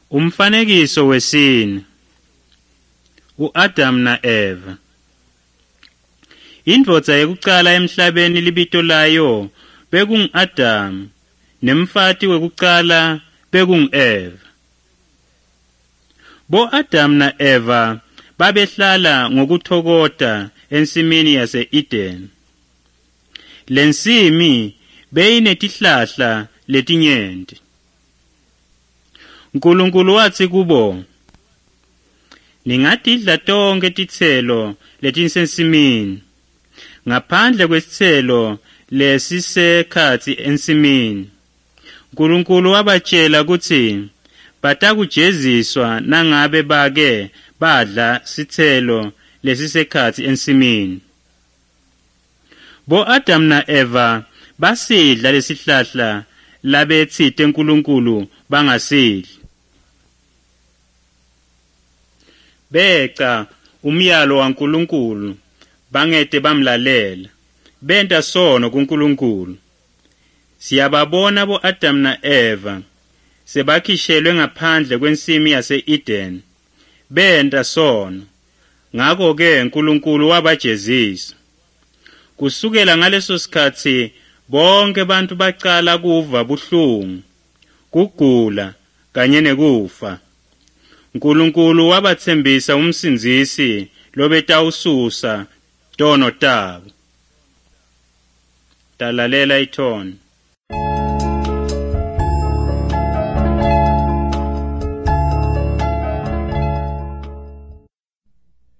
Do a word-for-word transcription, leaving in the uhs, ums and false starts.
Umfanekiso wesine. U-Adam na Eva. Indvodza yekucala emhlabeni libito layo bekungu-Adam, nemfati wekucala bekungu-Eva. Bo-Adam na Eva babehlala ngokuthokoda ensimini yase-Eden. Lensimi beyinetihlahla letinyenti. Nkulunkulu watsi kubo, ningatidla tonke titselo letinsensimini, ngaphandle kwesitselo lesisekhatsi ensimini. Nkulunkulu wabatshela kutsi batakujeziswa nangabe bake badla sitselo lesisekhatsi ensimini. Bo-Adam na Eva basidla lesihlahla labetsite Nkulunkulu bangasidli. Beca umyalo waNkulunkulu bangete bamlalela, benta sono kuNkulunkulu. Siyababona bo-Adam na Eva sebakhishelwe ngaphandle kwensimi yase-Eden, benta sono. Ngakho-ke uNkulunkulu wabajezisa. Kusukela ngaleso sikhatsi bonke bantu bacala kuva buhlungu, kugula kanye nekufa. Nkulunkulu wabatsembisa umsindzisi lobetawususa tono tabo. Talalela ithoni.